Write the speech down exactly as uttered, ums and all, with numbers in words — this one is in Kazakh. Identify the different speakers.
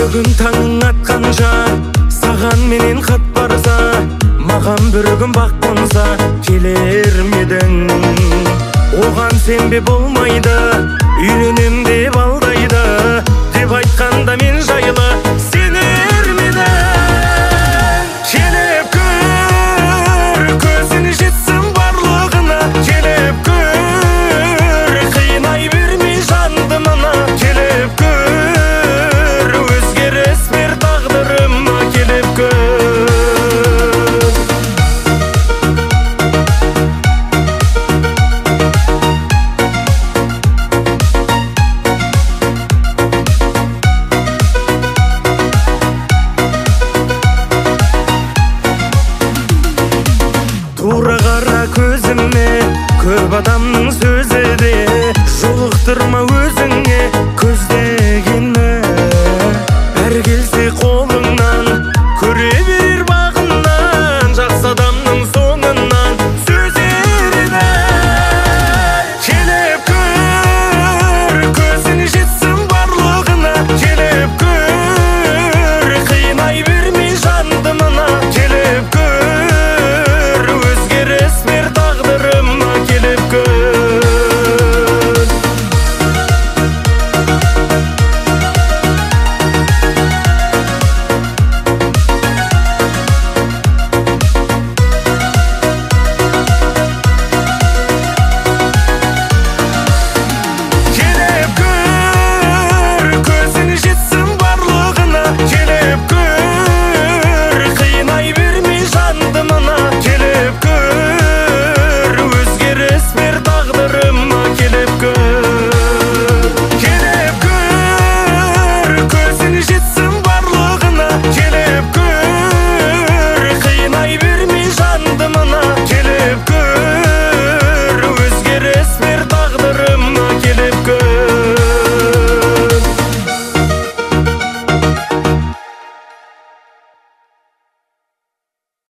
Speaker 1: Бүгін таңың атқанша саған менен хат барса, маған бір күн бақ қонса келер медің? Оған сенбе болмайды, үйленем деп алдайды, деп айтқанда мен жайлы сенер медің? Келіп көр, көзін жетсін барлығына, келіп көр, қинай бермей жанды мына. Келіп көр, өзгеріс бер тағдырыма, келіп көр. Тура қара көзіме, көп адамның